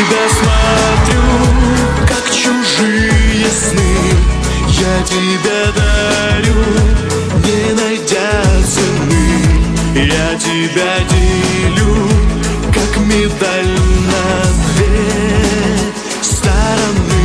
тебя смотрю, как чужие сны, я тебе дарю, не найдя цены. Я тебя делю, как медаль на две стороны.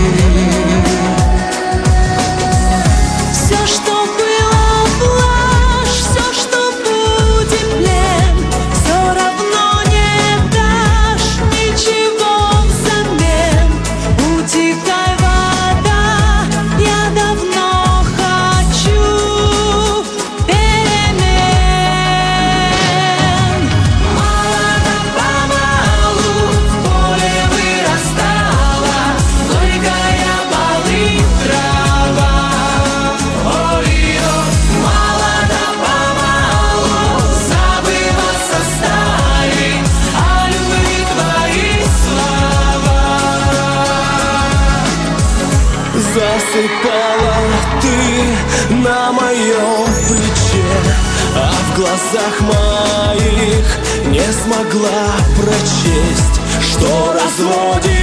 Все, что было блажь, все, что будет плен, все равно не дашь ничего взамен. Утекай, вода, я давно хочу перемен. Мало-помалу в поле вырастала горькая полынь трава. Ой-ё, мало-помалу забываться стали о любви твои слова. Засыпала ты на моем плече, а в глазах моих не смогла прочесть, что разводит